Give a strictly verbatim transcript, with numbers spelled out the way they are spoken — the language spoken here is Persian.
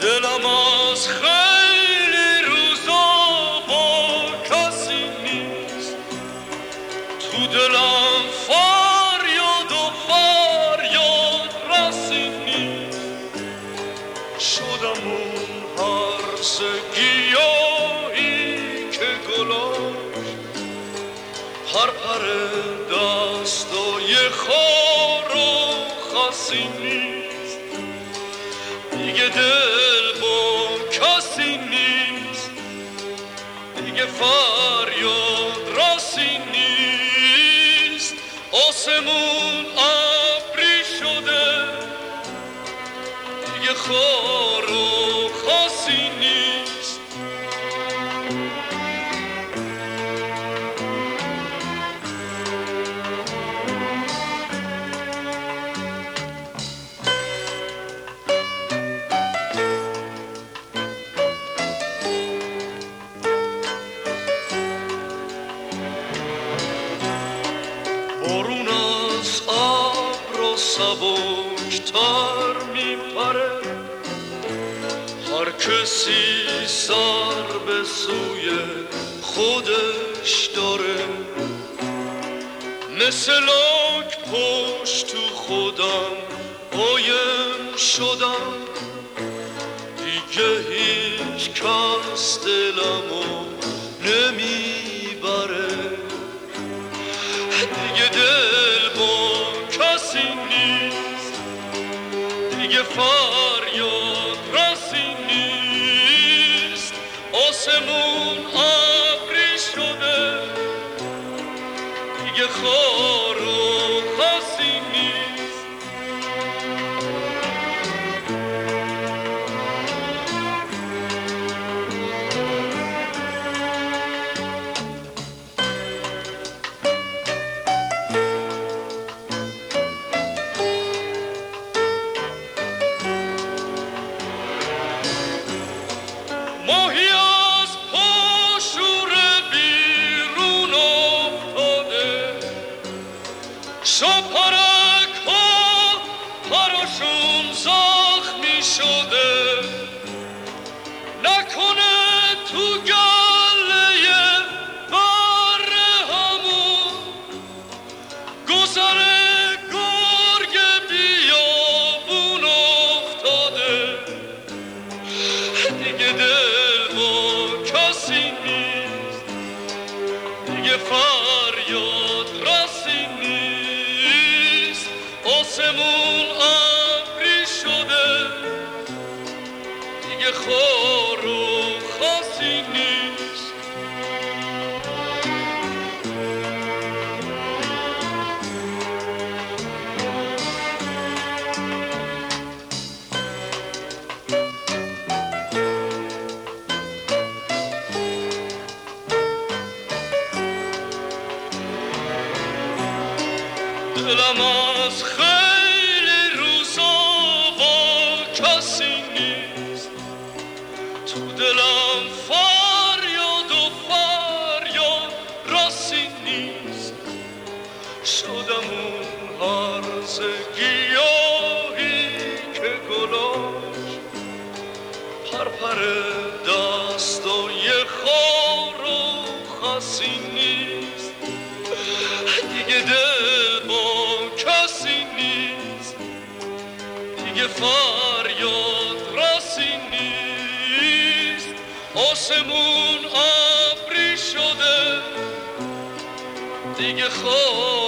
دلم از خیلی روزا با کسی نیست، تو دلم فریاد و فریاد رسی نیست. شدم اون هرس گیاهی که گلاش هر پر دستای خار و خسی نیست. دیگه دل با کسی نیست، دیگه فریاد راسی نیست. آسمون ابری شده، دیگه خار و خسی نیست. بارون از ابر سبکتر میپره، هر کسی سر به سوی خودش داره. مثل لاک پشت تو خودم قایم شدم، دیگه هیچ کس دلمو نمیبره. دیگه دل با کسی نیست، دیگه فریاد رسی نیست. آسمون ابری شده، دیگه خار و خسی نیست. ماهی از پاشور بیرون افتاده، شاپرک ها پراشون زخمی شده. نکنه تو گله بره همون گذر گرگ بیابون افتاده. دیگه دل با کسی نیست، دیگه فریاد رسی نیست. آسمون ابری شده، دیگه خار و خسی نیست. دلم از خیلی روزا با کسی نیست، تو دلم فریاد و فریاد رسی نیست. شدم اون هرز گیاهی که گلاش پرپر دستای خار و خسی نیست. دیگه دل با کسی نیست، دیگه فریاد رسی نیست. آسمون ابری شده، دیگه خار